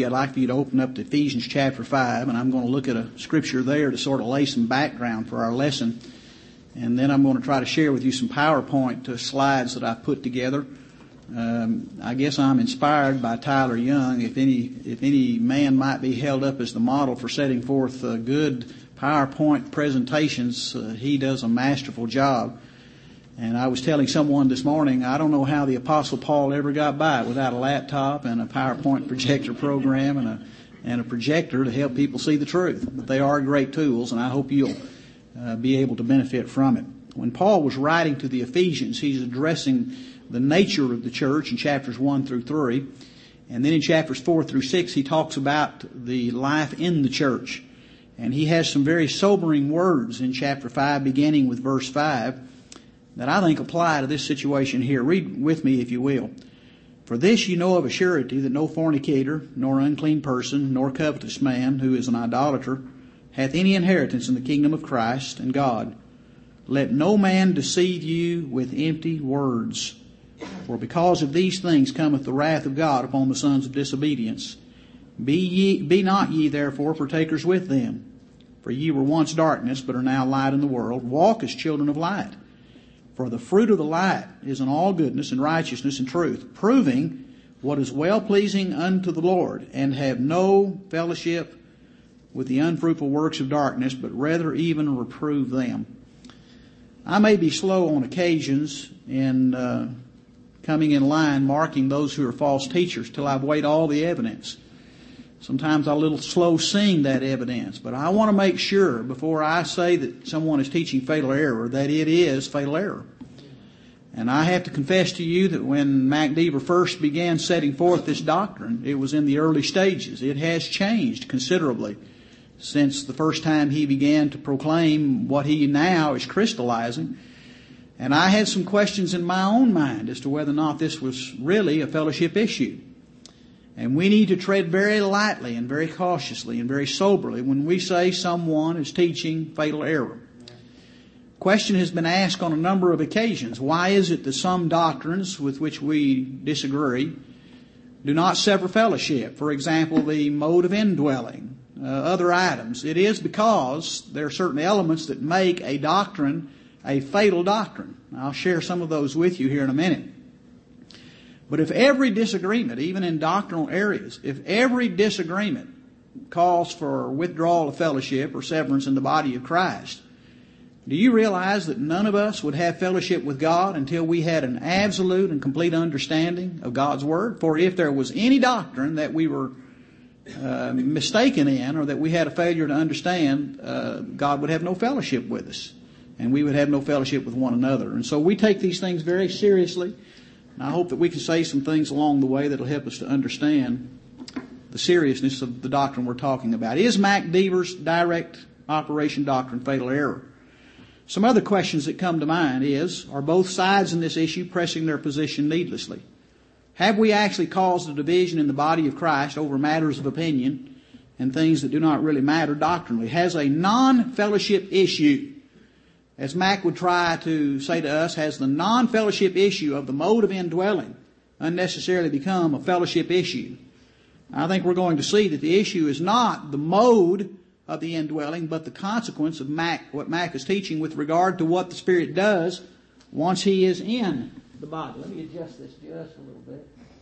you, I'd like for you to open up to Ephesians chapter 5, and I'm going to look at a scripture there to sort of lay some background for our lesson. And then I'm going to try to share with you some PowerPoint slides that I've put together. I guess I'm inspired by Tyler Young. If any man might be held up as the model for setting forth good PowerPoint presentations, he does a masterful job. And I was telling someone this morning, I don't know how the Apostle Paul ever got by without a laptop and a PowerPoint projector program and a projector to help people see the truth. But they are great tools, and I hope you'll be able to benefit from it. When Paul was writing to the Ephesians, he's addressing the nature of the church in chapters 1 through 3. And then in chapters 4 through 6, he talks about the life in the church. And he has some very sobering words in chapter 5, beginning with verse 5, that I think apply to this situation here. Read with me, if you will. For this you know of a surety, that no fornicator, nor unclean person, nor covetous man, who is an idolater, hath any inheritance in the kingdom of Christ and God. Let no man deceive you with empty words. For because of these things cometh the wrath of God upon the sons of disobedience. Be not ye therefore partakers with them. For ye were once darkness, but are now light in the world. Walk as children of light. For the fruit of the light is in all goodness and righteousness and truth, proving what is well-pleasing unto the Lord, and have no fellowship with the unfruitful works of darkness, but rather even reprove them. I may be slow on occasions in coming in line, marking those who are false teachers, till I've weighed all the evidence. Sometimes I'm a little slow seeing that evidence, but I want to make sure before I say that someone is teaching fatal error that it is fatal error. And I have to confess to you that when Mac Deaver first began setting forth this doctrine, it was in the early stages. It has changed considerably since the first time he began to proclaim what he now is crystallizing. And I had some questions in my own mind as to whether or not this was really a fellowship issue. And we need to tread very lightly and very cautiously and very soberly when we say someone is teaching fatal error. Question has been asked on a number of occasions. Why is it that some doctrines with which we disagree do not sever fellowship? For example, the mode of indwelling, other items. It is because there are certain elements that make a doctrine a fatal doctrine. I'll share some of those with you here in a minute. But if every disagreement, even in doctrinal areas, if every disagreement calls for withdrawal of fellowship or severance in the body of Christ, do you realize that none of us would have fellowship with God until we had an absolute and complete understanding of God's Word? For if there was any doctrine that we were mistaken in, or that we had a failure to understand, God would have no fellowship with us, and we would have no fellowship with one another. And so we take these things very seriously. And I hope that we can say some things along the way that will help us to understand the seriousness of the doctrine we're talking about. Is Mac Deaver's direct operation doctrine fatal error? Some other questions that come to mind is, are both sides in this issue pressing their position needlessly? Have we actually caused a division in the body of Christ over matters of opinion and things that do not really matter doctrinally? Has a non-fellowship issue, as Mac would try to say to us, has the non-fellowship issue of the mode of indwelling unnecessarily become a fellowship issue? I think we're going to see that the issue is not the mode of the indwelling, but the consequence of what Mac is teaching with regard to what the Spirit does once he is in the body. Let me adjust this just a little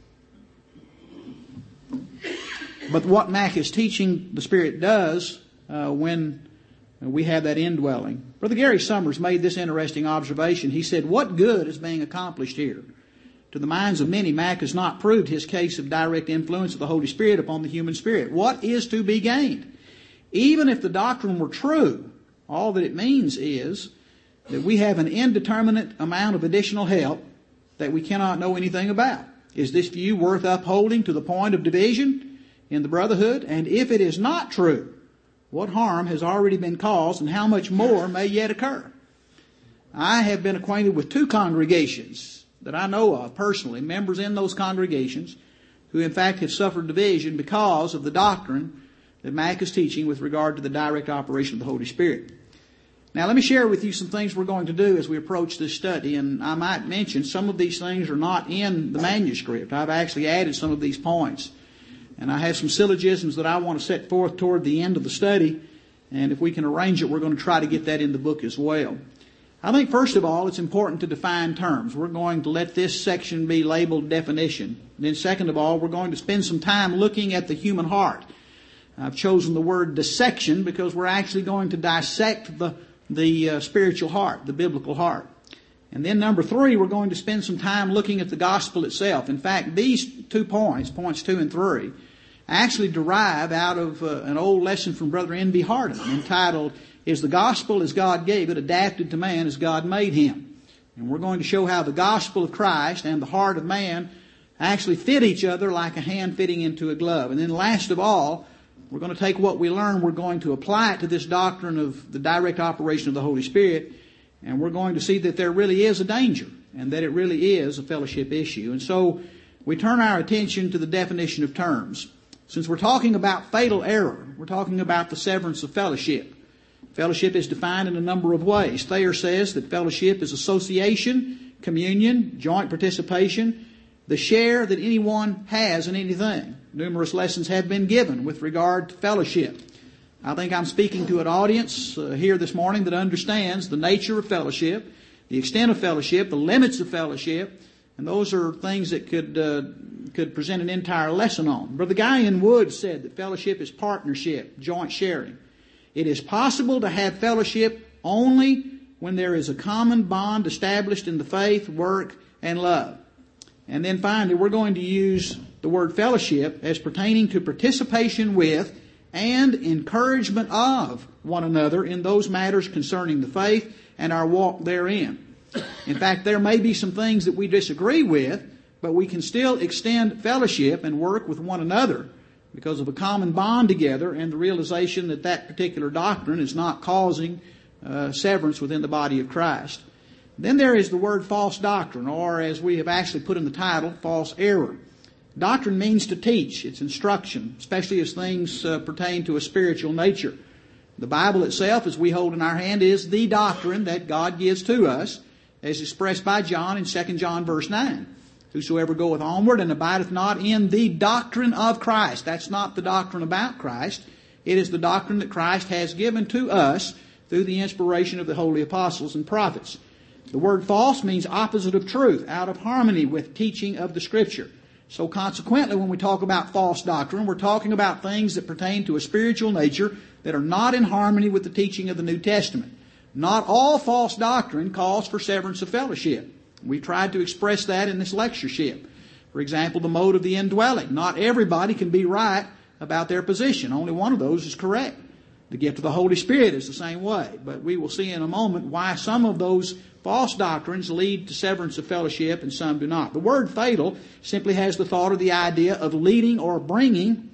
bit. But what Mac is teaching the Spirit does when we have that indwelling. Brother Gary Summers made this interesting observation. He said, what good is being accomplished here? To the minds of many, Mac has not proved his case of direct influence of the Holy Spirit upon the human spirit. What is to be gained? Even if the doctrine were true, all that it means is that we have an indeterminate amount of additional help that we cannot know anything about. Is this view worth upholding to the point of division in the brotherhood? And if it is not true, what harm has already been caused and how much more may yet occur? I have been acquainted with 2 congregations that I know of personally, members in those congregations, who in fact have suffered division because of the doctrine that Mac is teaching with regard to the direct operation of the Holy Spirit. Now let me share with you some things we're going to do as we approach this study, and I might mention some of these things are not in the manuscript. I've actually added some of these points. And I have some syllogisms that I want to set forth toward the end of the study. And if we can arrange it, we're going to try to get that in the book as well. I think, first of all, it's important to define terms. We're going to let this section be labeled definition. Then, second of all, we're going to spend some time looking at the human heart. I've chosen the word dissection because we're actually going to dissect the spiritual heart, the biblical heart. And then number 3, we're going to spend some time looking at the gospel itself. In fact, these 2 points 2 and 3, actually derive out of an old lesson from Brother N.B. Hardin entitled, Is the Gospel as God Gave It Adapted to Man as God Made Him? And we're going to show how the gospel of Christ and the heart of man actually fit each other like a hand fitting into a glove. And then last of all, we're going to take what we learn, we're going to apply it to this doctrine of the direct operation of the Holy Spirit, and we're going to see that there really is a danger and that it really is a fellowship issue. And so we turn our attention to the definition of terms. Since we're talking about fatal error, we're talking about the severance of fellowship. Fellowship is defined in a number of ways. Thayer says that fellowship is association, communion, joint participation, the share that anyone has in anything. Numerous lessons have been given with regard to fellowship. I think I'm speaking to an audience here this morning that understands the nature of fellowship, the extent of fellowship, the limits of fellowship, and those are things that could present an entire lesson on. Brother Guyon Wood said that fellowship is partnership, joint sharing. It is possible to have fellowship only when there is a common bond established in the faith, work, and love. And then finally, we're going to use the word fellowship as pertaining to participation with and encouragement of one another in those matters concerning the faith and our walk therein. In fact, there may be some things that we disagree with, but we can still extend fellowship and work with one another because of a common bond together and the realization that that particular doctrine is not causing severance within the body of Christ. Then there is the word false doctrine, or as we have actually put in the title, false error. Doctrine means to teach. It's instruction, especially as things pertain to a spiritual nature. The Bible itself, as we hold in our hand, is the doctrine that God gives to us, as expressed by John in 2 John verse 9. Whosoever goeth onward and abideth not in the doctrine of Christ. That's not the doctrine about Christ. It is the doctrine that Christ has given to us through the inspiration of the holy apostles and prophets. The word false means opposite of truth, out of harmony with teaching of the Scripture. So consequently, when we talk about false doctrine, we're talking about things that pertain to a spiritual nature that are not in harmony with the teaching of the New Testament. Not all false doctrine calls for severance of fellowship. We tried to express that in this lectureship. For example, the mode of the indwelling. Not everybody can be right about their position. Only one of those is correct. The gift of the Holy Spirit is the same way. But we will see in a moment why some of those false doctrines lead to severance of fellowship and some do not. The word fatal simply has the thought or the idea of leading or bringing,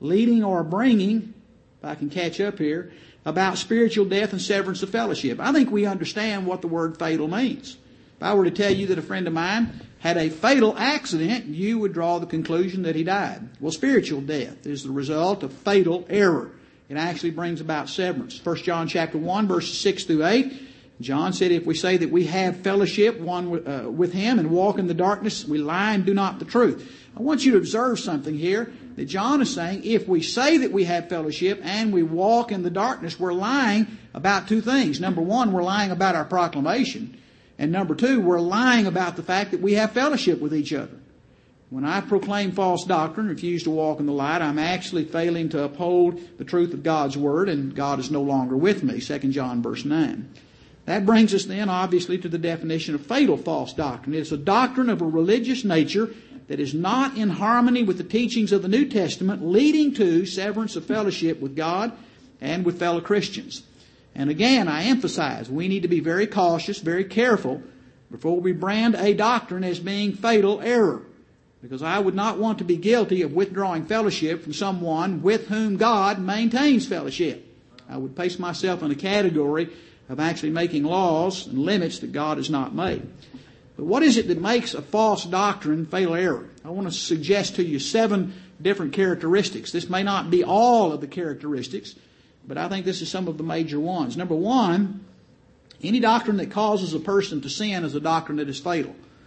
if I can catch up here, about spiritual death and severance of fellowship. I think we understand what the word fatal means. If I were to tell you that a friend of mine had a fatal accident, you would draw the conclusion that he died. Well, spiritual death is the result of fatal error. It actually brings about severance. 1 John chapter 1, verses 6 through 8. John said, if we say that we have fellowship with Him and walk in the darkness, we lie and do not the truth. I want you to observe something here that John is saying, if we say that we have fellowship and we walk in the darkness, we're lying about two things. Number one, we're lying about our proclamation. And number two, we're lying about the fact that we have fellowship with each other. When I proclaim false doctrine, refuse to walk in the light, I'm actually failing to uphold the truth of God's Word, and God is no longer with me. 2 John verse 9. That brings us then, obviously, to the definition of fatal false doctrine. It's a doctrine of a religious nature that is not in harmony with the teachings of the New Testament, leading to severance of fellowship with God and with fellow Christians. And again, I emphasize, we need to be very cautious, very careful, before we brand a doctrine as being fatal error. Because I would not want to be guilty of withdrawing fellowship from someone with whom God maintains fellowship. I would place myself in a category of actually making laws and limits that God has not made. But what is it that makes a false doctrine fatal error? I want to suggest to you 7 different characteristics. This may not be all of the characteristics, but I think this is some of the major ones. Number one, any doctrine that causes a person to sin is a doctrine that is fatal.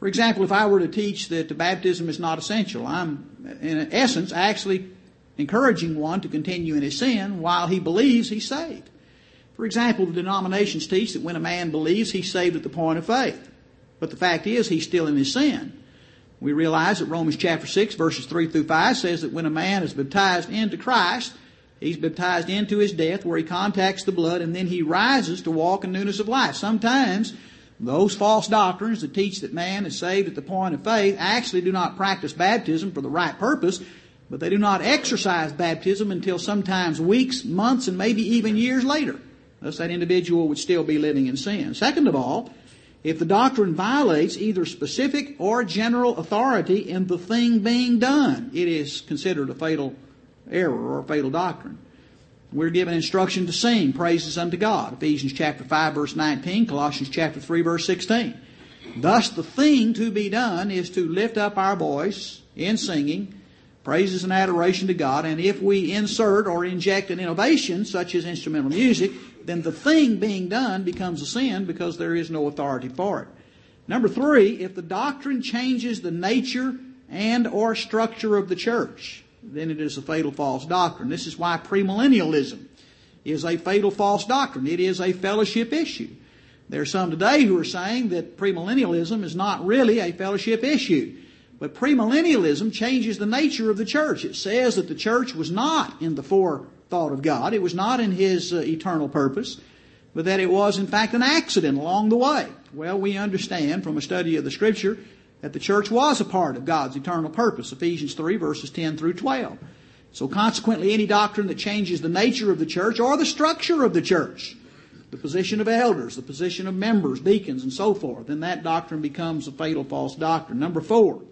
For example, if I were to teach that the baptism is not essential, I'm, in essence, actually encouraging one to continue in his sin while he believes he's saved. For example, the denominations teach that when a man believes, he's saved at the point of faith. But the fact is, he's still in his sin. We realize that Romans chapter 6, verses 3 through 5 says that when a man is baptized into Christ, he's baptized into his death where he contacts the blood and then he rises to walk in newness of life. Sometimes those false doctrines that teach that man is saved at the point of faith actually do not practice baptism for the right purpose, but they do not exercise baptism until sometimes weeks, months, and maybe even years later. Thus that individual would still be living in sin. Second of all, if the doctrine violates either specific or general authority in the thing being done, it is considered a fatal error or a fatal doctrine. We're given instruction to sing praises unto God. Ephesians chapter 5 verse 19, Colossians chapter 3 verse 16. Thus the thing to be done is to lift up our voice in singing, praises and adoration to God. And if we insert or inject an innovation such as instrumental music, then the thing being done becomes a sin because there is no authority for it. Number 3, if the doctrine changes the nature and or structure of the church, then it is a fatal false doctrine. This is why premillennialism is a fatal false doctrine. It is a fellowship issue. There are some today who are saying that premillennialism is not really a fellowship issue. But premillennialism changes the nature of the church. It says that the church was not in the forethought of God. It was not in His eternal purpose, but that it was in fact an accident along the way. Well, we understand from a study of the Scripture that the church was a part of God's eternal purpose. Ephesians 3 verses 10 through 12. So consequently, any doctrine that changes the nature of the church or the structure of the church, the position of elders, the position of members, deacons, and so forth, then that doctrine becomes a fatal false doctrine. Number 4,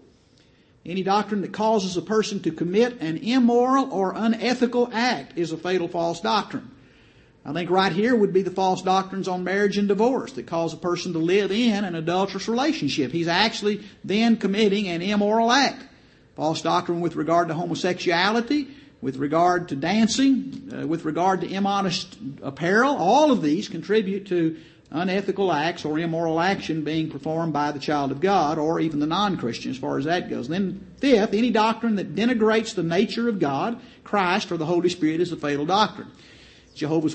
any doctrine that causes a person to commit an immoral or unethical act is a fatal false doctrine. I think right here would be the false doctrines on marriage and divorce that cause a person to live in an adulterous relationship. He's actually then committing an immoral act. False doctrine with regard to homosexuality, with regard to dancing, with regard to immodest apparel. All of these contribute to unethical acts or immoral action being performed by the child of God or even the non-Christian as far as that goes. And then 5th, any doctrine that denigrates the nature of God, Christ, or the Holy Spirit is a fatal doctrine. Jehovah's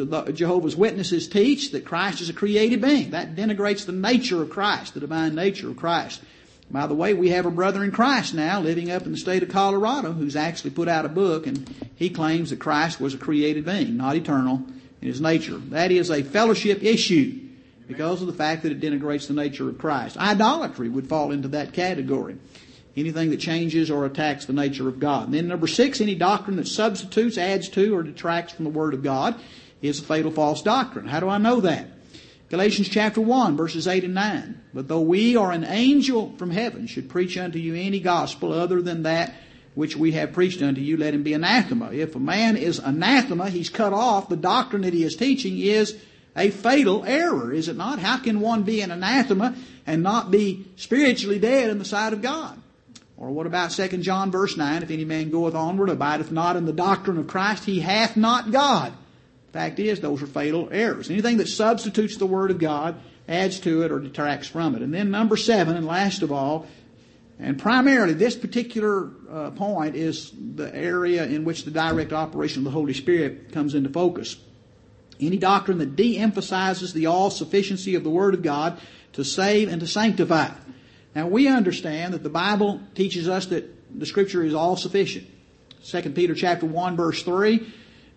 Witnesses teach that Christ is a created being. That denigrates the nature of Christ, the divine nature of Christ. By the way, we have a brother in Christ now living up in the state of Colorado who's actually put out a book, and he claims that Christ was a created being, not eternal in His nature. That is a fellowship issue because of the fact that it denigrates the nature of Christ. Idolatry would fall into that category. Anything that changes or attacks the nature of God. And then number 6, any doctrine that substitutes, adds to, or detracts from the Word of God is a fatal false doctrine. How do I know that? Galatians chapter 1, verses 8 and 9. But though we or an angel from heaven should preach unto you any gospel other than that which we have preached unto you, let him be anathema. If a man is anathema, he's cut off. The doctrine that he is teaching is a fatal error, is it not? How can one be an anathema and not be spiritually dead in the sight of God? Or what about 2 John verse 9, if any man goeth onward, abideth not in the doctrine of Christ, he hath not God. Fact is, those are fatal errors. Anything that substitutes the Word of God, adds to it, or detracts from it. And then number 7, and last of all, and primarily this particular point is the area in which the direct operation of the Holy Spirit comes into focus. Any doctrine that de-emphasizes the all-sufficiency of the Word of God to save and to sanctify. Now we understand that the Bible teaches us that the Scripture is all-sufficient. 2 Peter chapter 1 verse 3,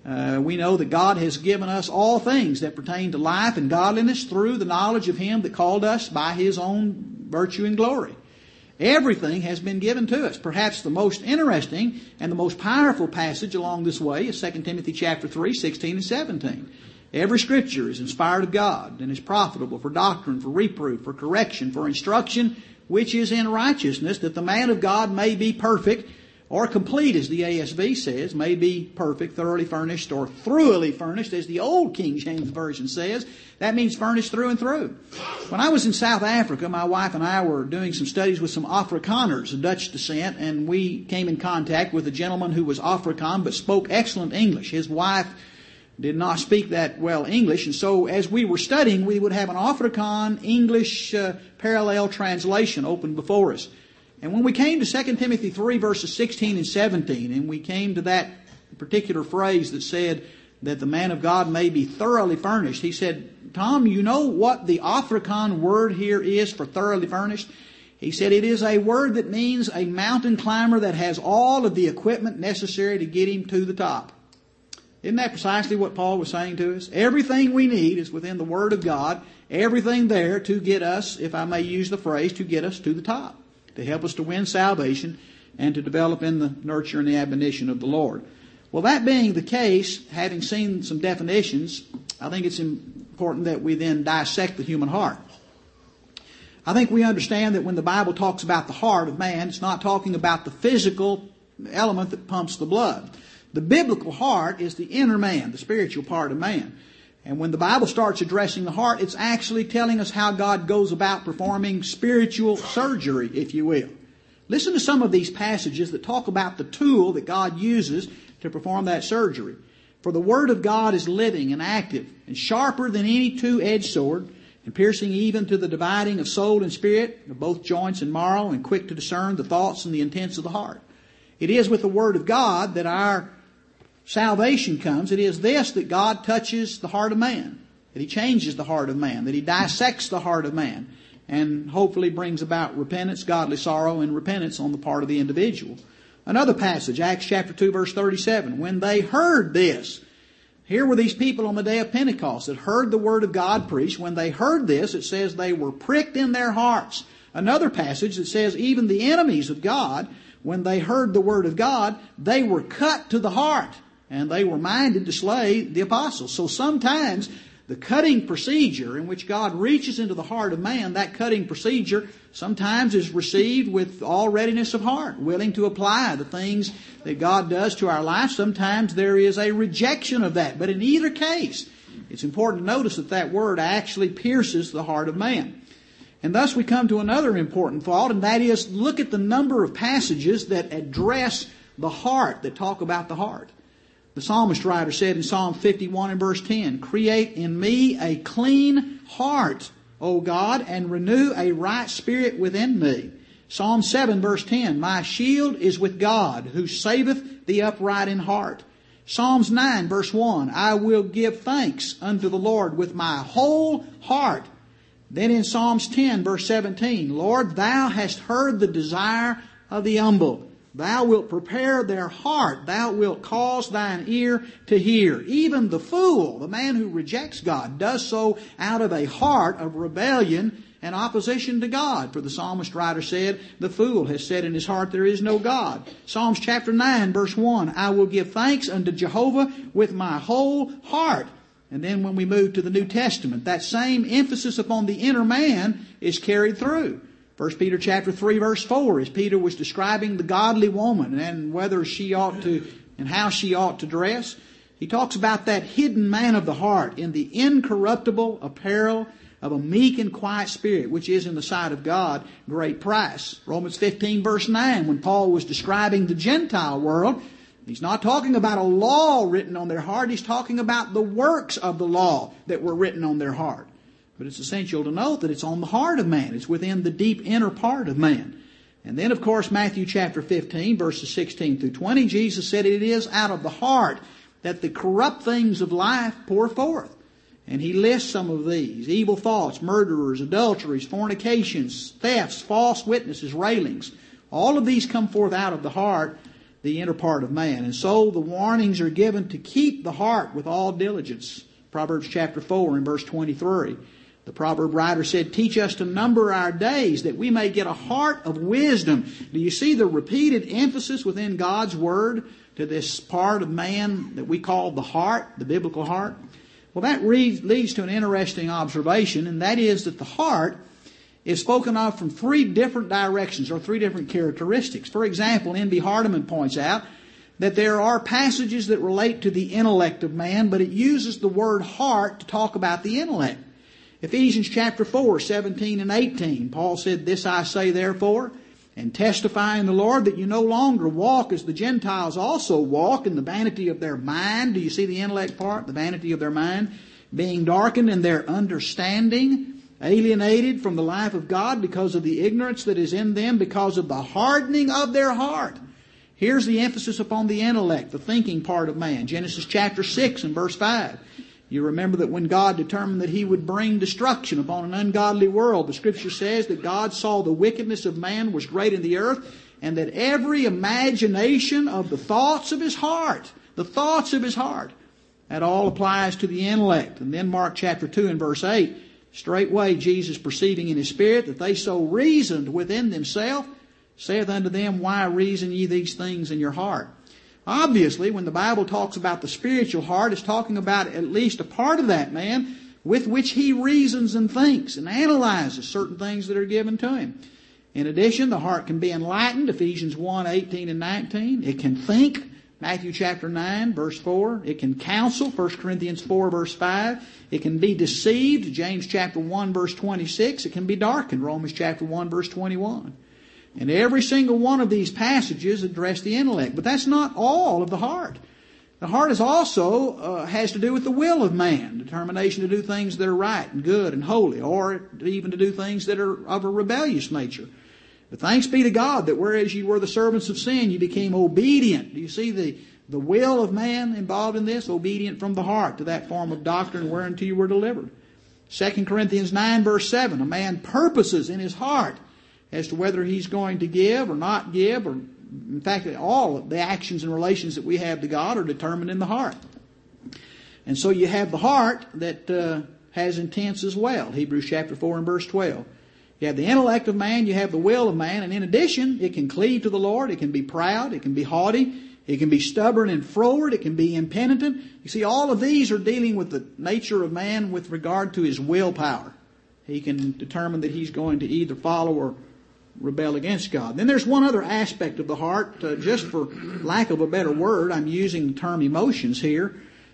we know that God has given us all things that pertain to life and godliness through the knowledge of Him that called us by His own virtue and glory. Everything has been given to us. Perhaps the most interesting and the most powerful passage along this way is 2 Timothy chapter 3, 16 and 17. Every Scripture is inspired of God and is profitable for doctrine, for reproof, for correction, for instruction, which is in righteousness, that the man of God may be perfect, or complete, as the ASV says, may be perfect, thoroughly furnished, or throughly furnished, as the old King James Version says. That means furnished through and through. When I was in South Africa, my wife and I were doing some studies with some Afrikaners of Dutch descent, and we came in contact with a gentleman who was Afrikaan but spoke excellent English. His wife did not speak that well English, and so as we were studying, we would have an Afrikaans English parallel translation open before us. And when we came to 2 Timothy 3 verses 16 and 17, and we came to that particular phrase that said that the man of God may be thoroughly furnished, he said, Tom, you know what the Afrikaans word here is for thoroughly furnished? He said it is a word that means a mountain climber that has all of the equipment necessary to get him to the top. Isn't that precisely what Paul was saying to us? Everything we need is within the Word of God, everything there to get us, if I may use the phrase, to get us to the top, to help us to win salvation and to develop in the nurture and the admonition of the Lord. Well, that being the case, having seen some definitions, I think it's important that we then dissect the human heart. I think we understand that when the Bible talks about the heart of man, it's not talking about the physical element that pumps the blood. The biblical heart is the inner man, the spiritual part of man. And when the Bible starts addressing the heart, it's actually telling us how God goes about performing spiritual surgery, if you will. Listen to some of these passages that talk about the tool that God uses to perform that surgery. For the Word of God is living and active and sharper than any two-edged sword, and piercing even to the dividing of soul and spirit, of both joints and marrow, and quick to discern the thoughts and the intents of the heart. It is with the Word of God that our salvation comes. It is this that God touches the heart of man, that He changes the heart of man, that He dissects the heart of man, and hopefully brings about repentance, godly sorrow, and repentance on the part of the individual. Another passage, Acts chapter 2, verse 37. When they heard this, here were these people on the day of Pentecost that heard the Word of God preached. When they heard this, it says they were pricked in their hearts. Another passage that says even the enemies of God, when they heard the Word of God, they were cut to the heart, and they were minded to slay the apostles. So sometimes the cutting procedure in which God reaches into the heart of man, that cutting procedure sometimes is received with all readiness of heart, willing to apply the things that God does to our life. Sometimes there is a rejection of that. But in either case, it's important to notice that that word actually pierces the heart of man. And thus we come to another important thought, and that is, look at the number of passages that address the heart, that talk about the heart. The psalmist writer said in Psalm 51 and verse 10, create in me a clean heart, O God, and renew a right spirit within me. Psalm 7 verse 10, my shield is with God, who saveth the upright in heart. Psalms 9 verse 1, I will give thanks unto the Lord with my whole heart. Then in Psalms 10 verse 17, Lord, thou hast heard the desire of the humble. Thou wilt prepare their heart. Thou wilt cause thine ear to hear. Even the fool, the man who rejects God, does so out of a heart of rebellion and opposition to God. For the psalmist writer said, the fool has said in his heart, there is no God. Psalms chapter 9, verse 1, I will give thanks unto Jehovah with my whole heart. And then when we move to the New Testament, that same emphasis upon the inner man is carried through. 1 Peter chapter 3 verse 4, as Peter was describing the godly woman and whether she ought to and how she ought to dress, he talks about that hidden man of the heart in the incorruptible apparel of a meek and quiet spirit, which is in the sight of God great price. Romans 15 verse 9, when Paul was describing the Gentile world, he's not talking about a law written on their heart, he's talking about the works of the law that were written on their heart. But it's essential to note that it's on the heart of man. It's within the deep inner part of man. And then, of course, Matthew chapter 15, verses 16 through 20, Jesus said it is out of the heart that the corrupt things of life pour forth. And he lists some of these: evil thoughts, murderers, adulteries, fornications, thefts, false witnesses, railings. All of these come forth out of the heart, the inner part of man. And so the warnings are given to keep the heart with all diligence. Proverbs chapter 4 and verse 23. The proverb writer said, teach us to number our days that we may get a heart of wisdom. Do you see the repeated emphasis within God's Word to this part of man that we call the heart, the biblical heart? Well, that leads to an interesting observation, and that is that the heart is spoken of from three different directions or three different characteristics. For example, N.B. Hardeman points out that there are passages that relate to the intellect of man, but it uses the word heart to talk about the intellect. Ephesians chapter 4, 17 and 18, Paul said, this I say therefore, and testify in the Lord that you no longer walk as the Gentiles also walk in the vanity of their mind. Do you see the intellect part? The vanity of their mind. Being darkened in their understanding, alienated from the life of God because of the ignorance that is in them, because of the hardening of their heart. Here's the emphasis upon the intellect, the thinking part of man. Genesis chapter 6 and verse 5. You remember that when God determined that He would bring destruction upon an ungodly world, the Scripture says that God saw the wickedness of man was great in the earth, and that every imagination of the thoughts of his heart, that all applies to the intellect. And then Mark chapter 2 and verse 8, straightway Jesus perceiving in His Spirit that they so reasoned within themselves, saith unto them, why reason ye these things in your heart? Obviously, when the Bible talks about the spiritual heart, it's talking about at least a part of that man with which he reasons and thinks and analyzes certain things that are given to him. In addition, the heart can be enlightened, Ephesians 1:18 and 19. It can think, Matthew chapter 9, verse 4. It can counsel, 1 Corinthians 4, verse 5. It can be deceived, James chapter 1, verse 26. It can be darkened, Romans chapter 1, verse 21. And every single one of these passages address the intellect. But that's not all of the heart. The heart is also has to do with the will of man, determination to do things that are right and good and holy, or even to do things that are of a rebellious nature. But thanks be to God that whereas you were the servants of sin, you became obedient. Do you see the will of man involved in this? Obedient from the heart to that form of doctrine whereunto you were delivered. 2 Corinthians 9, verse 7, a man purposes in his heart as to whether he's going to give or not give, or in fact, all of the actions and relations that we have to God are determined in the heart. And so you have the heart that has intents as well. Hebrews chapter 4 and verse 12. You have the intellect of man, you have the will of man, and in addition, it can cleave to the Lord, it can be proud, it can be haughty, it can be stubborn and froward, it can be impenitent. You see, all of these are dealing with the nature of man with regard to his willpower. He can determine that he's going to either follow or rebel against God. Then there's one other aspect of the heart, just for lack of a better word, I'm using the term emotions here.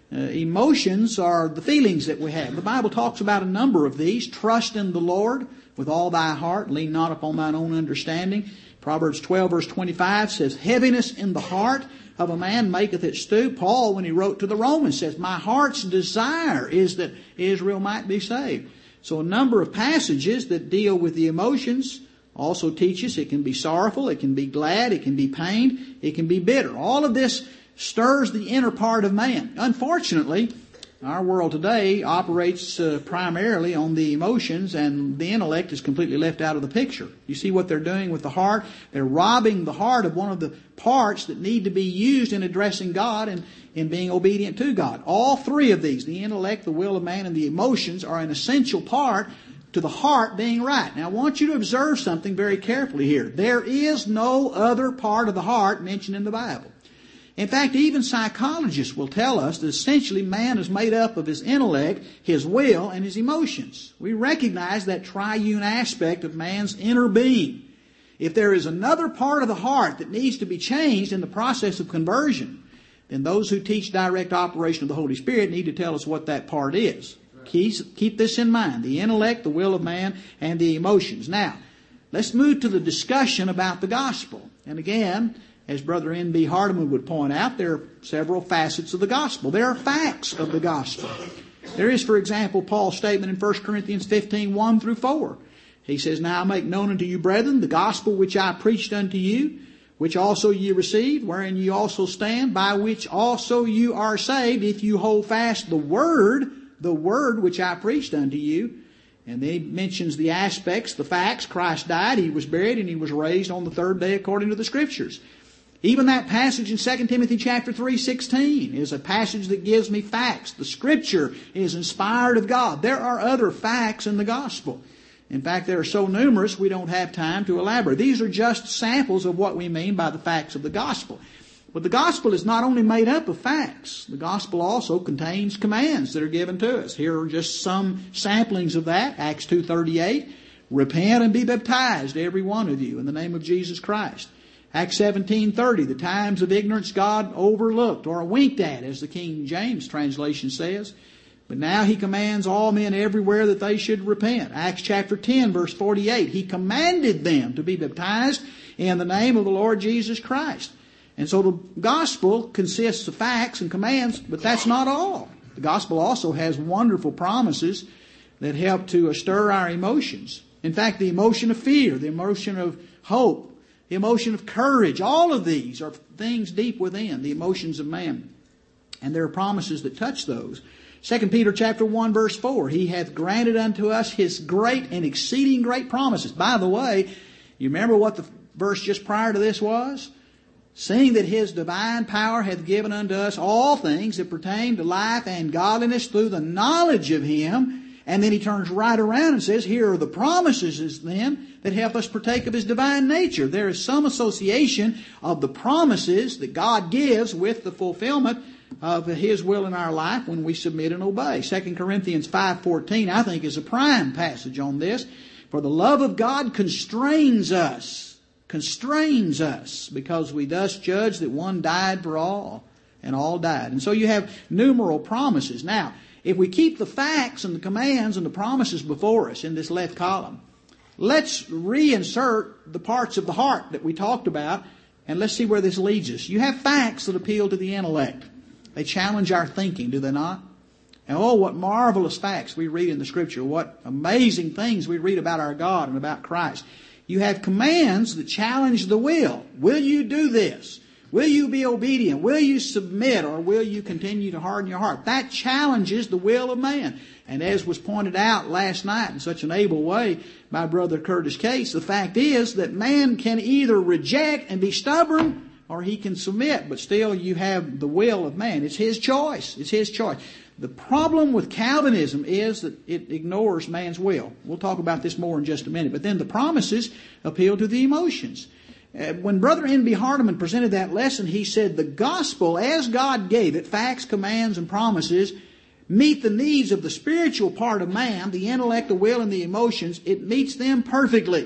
Emotions are the feelings that we have. The Bible talks about a number of these. Trust in the Lord with all thy heart, lean not upon thine own understanding. Proverbs 12 verse 25 says, heaviness in the heart of a man maketh it stoop. Paul, when he wrote to the Romans, says, my heart's desire is that Israel might be saved. So a number of passages that deal with the emotions also teach us it can be sorrowful, it can be glad, it can be pained, it can be bitter. All of this stirs the inner part of man. Unfortunately, our world today operates primarily on the emotions, and the intellect is completely left out of the picture. You see what they're doing with the heart? They're robbing the heart of one of the parts that need to be used in addressing God and in being obedient to God. All three of these, the intellect, the will of man, and the emotions, are an essential part to the heart being right. Now I want you to observe something very carefully here. There is no other part of the heart mentioned in the Bible. In fact, even psychologists will tell us that essentially man is made up of his intellect, his will, and his emotions. We recognize that triune aspect of man's inner being. If there is another part of the heart that needs to be changed in the process of conversion, then those who teach direct operation of the Holy Spirit need to tell us what that part is. Keep this in mind, the intellect, the will of man, and the emotions. Now, let's move to the discussion about the gospel. And again, as Brother N.B. Hardeman would point out, there are several facets of the gospel. There are facts of the gospel. There is, for example, Paul's statement in 1 Corinthians 15, 1 through 4. He says, now I make known unto you, brethren, the gospel which I preached unto you, which also ye received, wherein ye also stand, by which also you are saved, if you hold fast the word which I preached unto you. And then he mentions the aspects, the facts. Christ died, He was buried, and He was raised on the third day according to the Scriptures. Even that passage in 2 Timothy chapter 3:16 is a passage that gives me facts. The Scripture is inspired of God. There are other facts in the gospel. In fact, they are so numerous we don't have time to elaborate. These are just samples of what we mean by the facts of the gospel. But the gospel is not only made up of facts. The gospel also contains commands that are given to us. Here are just some samplings of that. Acts 2:38, repent and be baptized, every one of you, in the name of Jesus Christ. Acts 17:30, the times of ignorance God overlooked or winked at, as the King James translation says. But now He commands all men everywhere that they should repent. Acts chapter 10, verse 48, He commanded them to be baptized in the name of the Lord Jesus Christ. And so the gospel consists of facts and commands, but that's not all. The gospel also has wonderful promises that help to stir our emotions. In fact, the emotion of fear, the emotion of hope, the emotion of courage, all of these are things deep within the emotions of man. And there are promises that touch those. 2 Peter chapter 1 verse 4, He hath granted unto us His great and exceeding great promises. By the way, you remember what the verse just prior to this was? Seeing that His divine power hath given unto us all things that pertain to life and godliness through the knowledge of Him. And then he turns right around and says, here are the promises then that help us partake of His divine nature. There is some association of the promises that God gives with the fulfillment of His will in our life when we submit and obey. 2 Corinthians 5:14, I think, is a prime passage on this. For the love of God constrains us, because we thus judge that one died for all, and all died. And so you have numerous promises. Now, if we keep the facts and the commands and the promises before us in this left column, let's reinsert the parts of the heart that we talked about, and let's see where this leads us. You have facts that appeal to the intellect. They challenge our thinking, do they not? And oh, what marvelous facts we read in the Scripture. What amazing things we read about our God and about Christ. You have commands that challenge the will. Will you do this? Will you be obedient? Will you submit, or will you continue to harden your heart? That challenges the will of man. And as was pointed out last night in such an able way by Brother Curtis Case, the fact is that man can either reject and be stubborn, or he can submit. But still you have the will of man. It's his choice. It's his choice. The problem with Calvinism is that it ignores man's will. We'll talk about this more in just a minute. But then the promises appeal to the emotions. When Brother N.B. Hardeman presented that lesson, he said the gospel, as God gave it, facts, commands, and promises, meet the needs of the spiritual part of man, the intellect, the will, and the emotions. It meets them perfectly.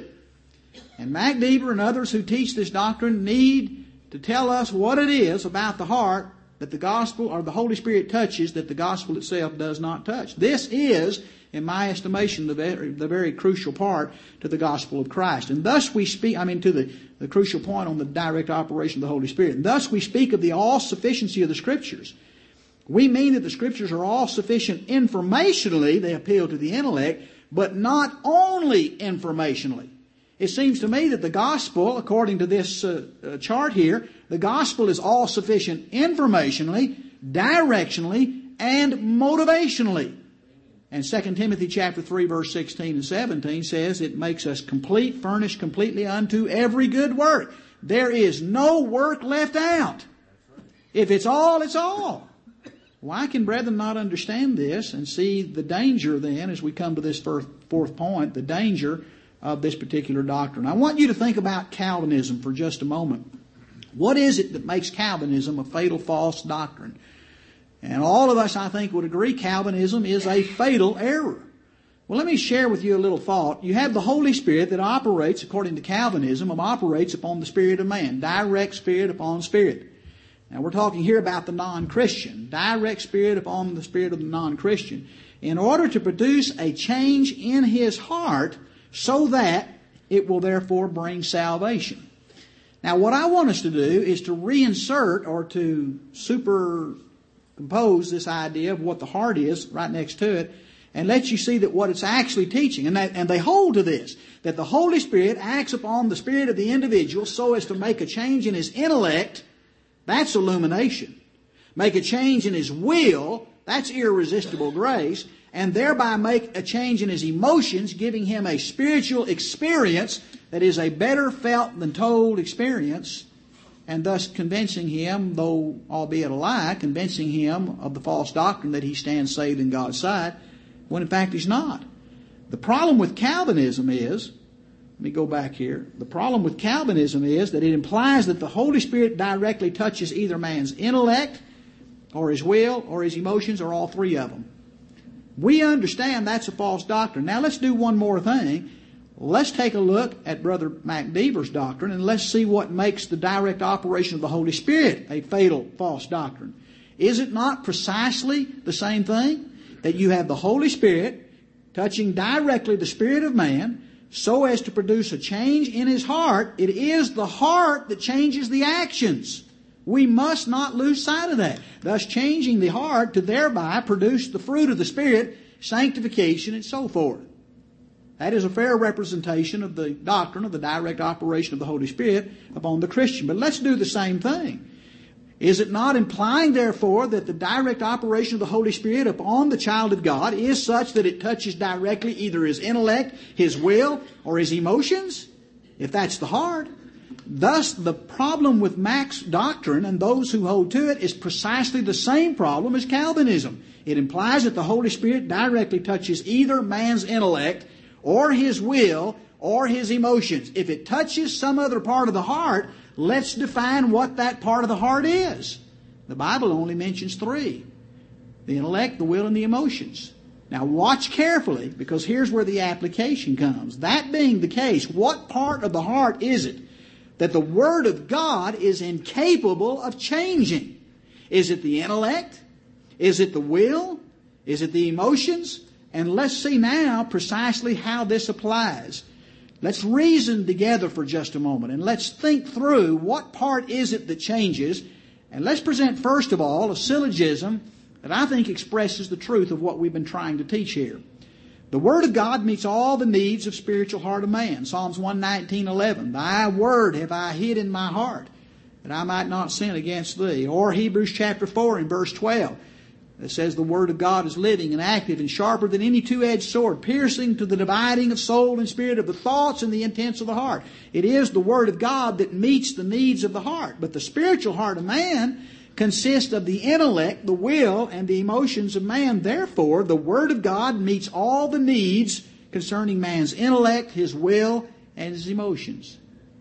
And MacDever and others who teach this doctrine need to tell us what it is about the heart that the gospel or the Holy Spirit touches that the gospel itself does not touch. This is, in my estimation, the very crucial part to the gospel of Christ. And thus we speak, to the crucial point on the direct operation of the Holy Spirit. And thus we speak of the all-sufficiency of the Scriptures. We mean that the Scriptures are all-sufficient informationally, they appeal to the intellect, but not only informationally. It seems to me that the gospel, according to this chart here, the gospel is all-sufficient informationally, directionally, and motivationally. And 2 Timothy chapter 3, verse 16 and 17 says it makes us complete, furnished completely unto every good work. There is no work left out. If it's all, it's all. Why can brethren not understand this and see the danger then, as we come to this fourth point, the danger of this particular doctrine? I want you to think about Calvinism for just a moment. What is it that makes Calvinism a fatal false doctrine? And all of us, I think, would agree Calvinism is a fatal error. Well, let me share with you a little thought. You have the Holy Spirit that operates, according to Calvinism, operates upon the spirit of man. Direct spirit upon spirit. Now, we're talking here about the non-Christian. Direct spirit upon the spirit of the non-Christian. In order to produce a change in his heart so that it will therefore bring salvation. Now, what I want us to do is to reinsert or to superimpose this idea of what the heart is right next to it and let you see that what it's actually teaching. And they hold to this, that the Holy Spirit acts upon the spirit of the individual so as to make a change in his intellect. That's illumination. Make a change in his will. That's irresistible grace. And thereby make a change in his emotions, giving him a spiritual experience that is a better felt than told experience, and thus convincing him, though albeit a lie, convincing him of the false doctrine that he stands saved in God's sight, when in fact he's not. The problem with Calvinism is, let me go back here, the problem with Calvinism is that it implies that the Holy Spirit directly touches either man's intellect, or his will, or his emotions, or all three of them. We understand that's a false doctrine. Now let's do one more thing. Let's take a look at Brother MacDever's doctrine and let's see what makes the direct operation of the Holy Spirit a fatal false doctrine. Is it not precisely the same thing? That you have the Holy Spirit touching directly the spirit of man so as to produce a change in his heart, it is the heart that changes the actions. We must not lose sight of that. Thus changing the heart to thereby produce the fruit of the Spirit, sanctification, and so forth. That is a fair representation of the doctrine of the direct operation of the Holy Spirit upon the Christian. But let's do the same thing. Is it not implying, therefore, that the direct operation of the Holy Spirit upon the child of God is such that it touches directly either his intellect, his will, or his emotions? If that's the heart. Thus, the problem with Mack's doctrine and those who hold to it is precisely the same problem as Calvinism. It implies that the Holy Spirit directly touches either man's intellect or his will or his emotions. If it touches some other part of the heart, let's define what that part of the heart is. The Bible only mentions three: the intellect, the will, and the emotions. Now watch carefully, because here's where the application comes. That being the case, what part of the heart is it that the Word of God is incapable of changing? Is it the intellect? Is it the will? Is it the emotions? And let's see now precisely how this applies. Let's reason together for just a moment, and let's think through what part is it that changes. And let's present first of all a syllogism that I think expresses the truth of what we've been trying to teach here. The Word of God meets all the needs of spiritual heart of man. Psalms 119:11, Thy Word have I hid in my heart, that I might not sin against Thee. Or Hebrews chapter 4 and verse 12. It says the Word of God is living and active and sharper than any two-edged sword, piercing to the dividing of soul and spirit, of the thoughts and the intents of the heart. It is the Word of God that meets the needs of the heart. But the spiritual heart of man consists of the intellect, the will, and the emotions of man. Therefore, the Word of God meets all the needs concerning man's intellect, his will, and his emotions.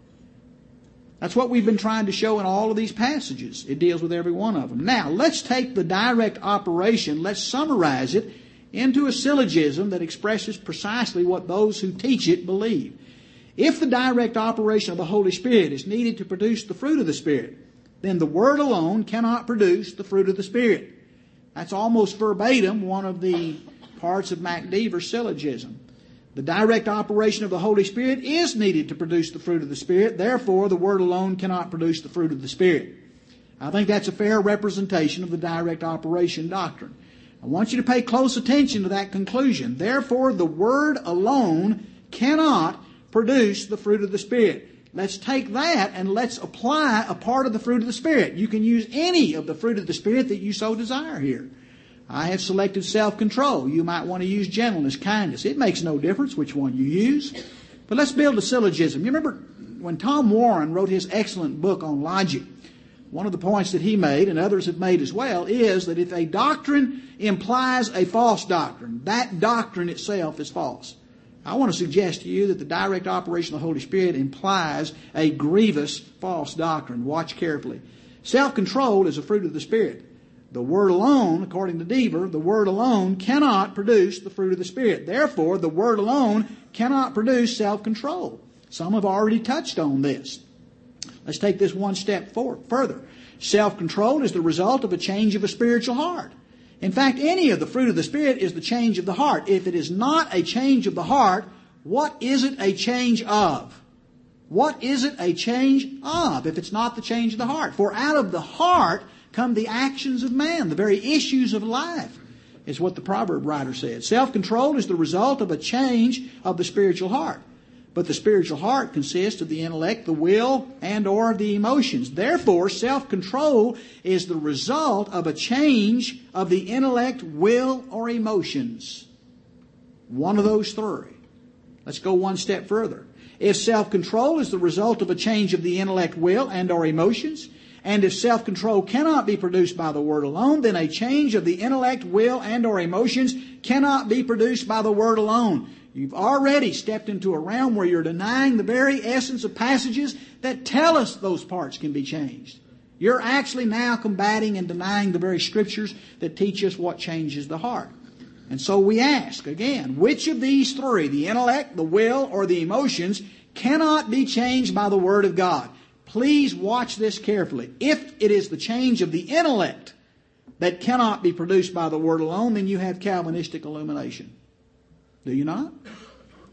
That's what we've been trying to show in all of these passages. It deals with every one of them. Now, let's take the direct operation, let's summarize it into a syllogism that expresses precisely what those who teach it believe. If the direct operation of the Holy Spirit is needed to produce the fruit of the Spirit, then the Word alone cannot produce the fruit of the Spirit. That's almost verbatim one of the parts of MacDever's syllogism. The direct operation of the Holy Spirit is needed to produce the fruit of the Spirit. Therefore, the Word alone cannot produce the fruit of the Spirit. I think that's a fair representation of the direct operation doctrine. I want you to pay close attention to that conclusion. Therefore, the Word alone cannot produce the fruit of the Spirit. Let's take that and let's apply a part of the fruit of the Spirit. You can use any of the fruit of the Spirit that you so desire here. I have selected self-control. You might want to use gentleness, kindness. It makes no difference which one you use. But let's build a syllogism. You remember when Tom Warren wrote his excellent book on logic, one of the points that he made, and others have made as well, is that if a doctrine implies a false doctrine, that doctrine itself is false. I want to suggest to you that the direct operation of the Holy Spirit implies a grievous false doctrine. Watch carefully. Self-control is a fruit of the Spirit. The Word alone, according to Dever, the Word alone cannot produce the fruit of the Spirit. Therefore, the Word alone cannot produce self-control. Some have already touched on this. Let's take this one step further. Self-control is the result of a change of a spiritual heart. In fact, any of the fruit of the Spirit is the change of the heart. If it is not a change of the heart, what is it a change of? What is it a change of if it's not the change of the heart? For out of the heart come the actions of man, the very issues of life, is what the proverb writer said. Self-control is the result of a change of the spiritual heart. But the spiritual heart consists of the intellect, the will, and or the emotions. Therefore, self-control is the result of a change of the intellect, will, or emotions. One of those three. Let's go one step further. If self-control is the result of a change of the intellect, will, and or emotions, and if self-control cannot be produced by the Word alone, then a change of the intellect, will, and or emotions cannot be produced by the Word alone. You've already stepped into a realm where you're denying the very essence of passages that tell us those parts can be changed. You're actually now combating and denying the very Scriptures that teach us what changes the heart. And so we ask, again, which of these three, the intellect, the will, or the emotions, cannot be changed by the Word of God? Please watch this carefully. If it is the change of the intellect that cannot be produced by the Word alone, then you have Calvinistic illumination. Do you not?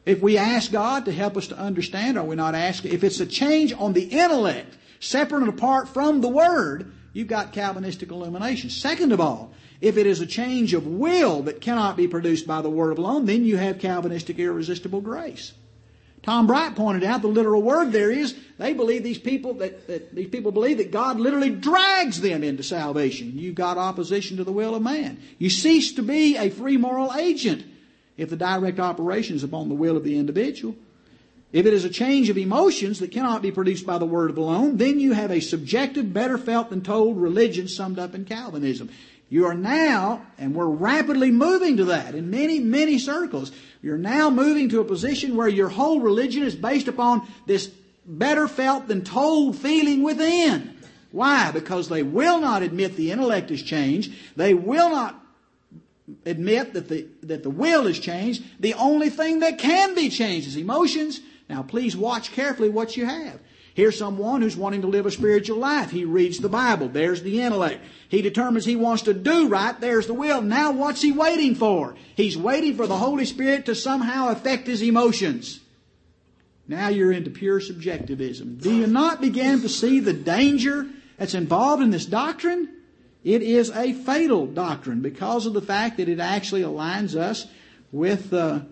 If we ask God to help us to understand, are we not asking? If it's a change on the intellect, separate and apart from the Word, you've got Calvinistic illumination. Second of all, if it is a change of will that cannot be produced by the Word alone, then you have Calvinistic irresistible grace. Tom Bright pointed out the literal word there is, they believe these people believe that God literally drags them into salvation. You've got opposition to the will of man. You cease to be a free moral agent if the direct operation is upon the will of the individual. If it is a change of emotions that cannot be produced by the Word alone, then you have a subjective, better felt than told religion summed up in Calvinism. You are now, and we're rapidly moving to that in many, many circles, you're now moving to a position where your whole religion is based upon this better felt than told feeling within. Why? Because they will not admit the intellect is changed. They will not admit that the will is changed. The only thing that can be changed is emotions. Now please watch carefully what you have. Here's someone who's wanting to live a spiritual life. He reads the Bible. There's the intellect. He determines he wants to do right. There's the will. Now what's he waiting for? He's waiting for the Holy Spirit to somehow affect his emotions. Now you're into pure subjectivism. Do you not begin to see the danger that's involved in this doctrine? It is a fatal doctrine because of the fact that it actually aligns us with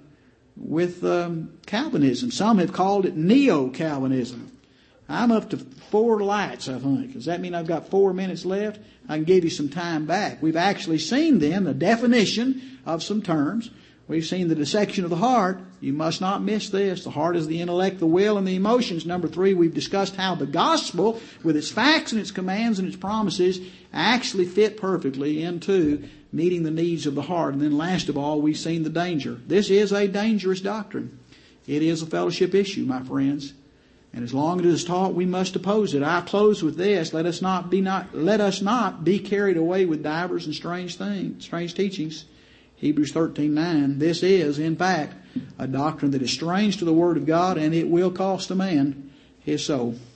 Calvinism. Some have called it neo-Calvinism. I'm up to 4 lights, I think. Does that mean I've got 4 minutes left? I can give you some time back. We've actually seen then the definition of some terms. We've seen the dissection of the heart. You must not miss this. The heart is the intellect, the will, and the emotions. Number 3, we've discussed how the gospel, with its facts and its commands and its promises, actually fit perfectly into meeting the needs of the heart. And then last of all, we've seen the danger. This is a dangerous doctrine. It is a fellowship issue, my friends. And as long as it is taught, we must oppose it. I close with this. Let us not be carried away with divers and strange teachings. Hebrews 13:9. This is, in fact, a doctrine that is strange to the Word of God, and it will cost a man his soul.